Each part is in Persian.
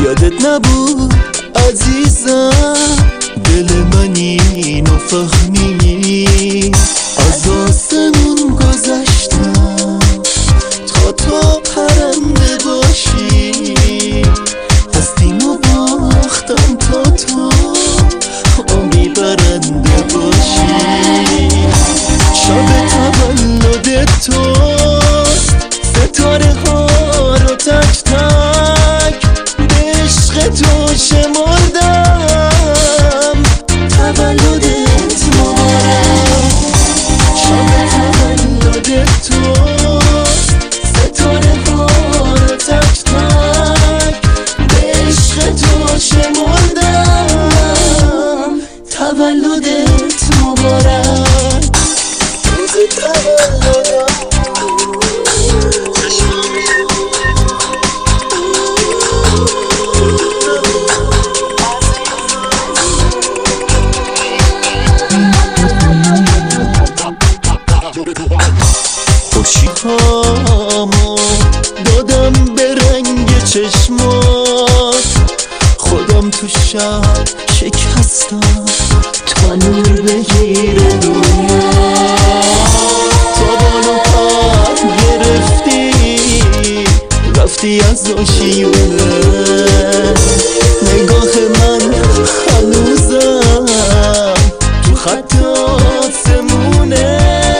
یادت نبود عزیزم، دل من اینو فهمی. از آسمون گذشتم تا پرنده باشی، هستیمو باختم تا امید برنده باشی. شب تولد توست، ستاره ها رو تک تک به عشق تو شمردم. تولدت مبارک، شب تولد توست، ستاره ها رو تک تک به عشق تو شمردم. تولدت مبارک، روز تولدم. خوشی‌هامو دادم به رنگ چشمات، خودم تو شب شکستم تا نور بگیره دنیا. تا بالو پر گرفتی رفتی از آشیونه، نگاه من هنوزم تو خط آسمونه.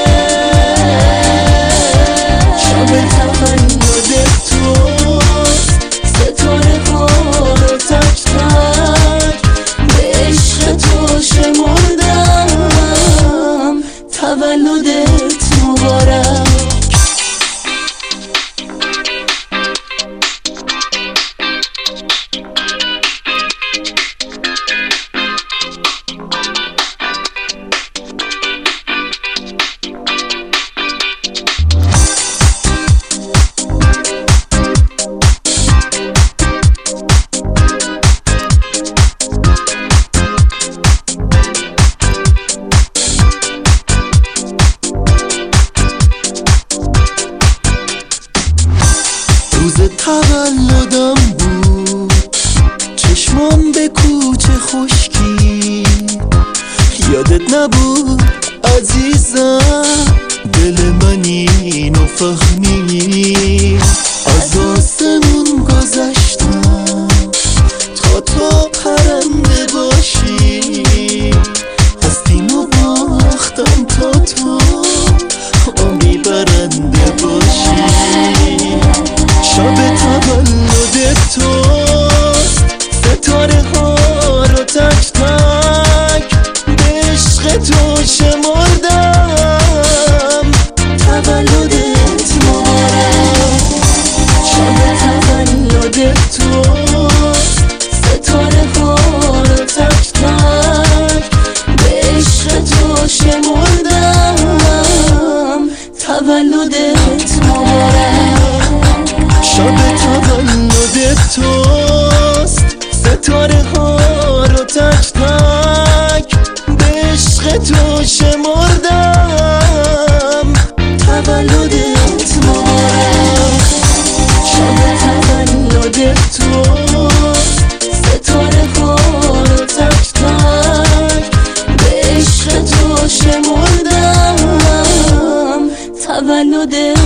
تولدت مبارک. روز تولدم بود، چشمام به کوچه خشکی. یادت نبود عزیزم، دل من اینو فهمی. از آسمون گذشتم تا پرنده باشی، هستیمو باختم تا امید برنده باشی. شب تولد توست، ستاره ها رو تک تک به عشق تو شمردم. تولدت مبارک، شب تولد توست، ستاره ها رو تک تک به عشق تو شمردم. تولدت مبارک، شب تولد توست، ستاره ها رو تک تک به عشق تو شمردم. تولدت مبارک، شب تولد توست، ستاره ها رو تک تک به عشق تو شمردم. تولدت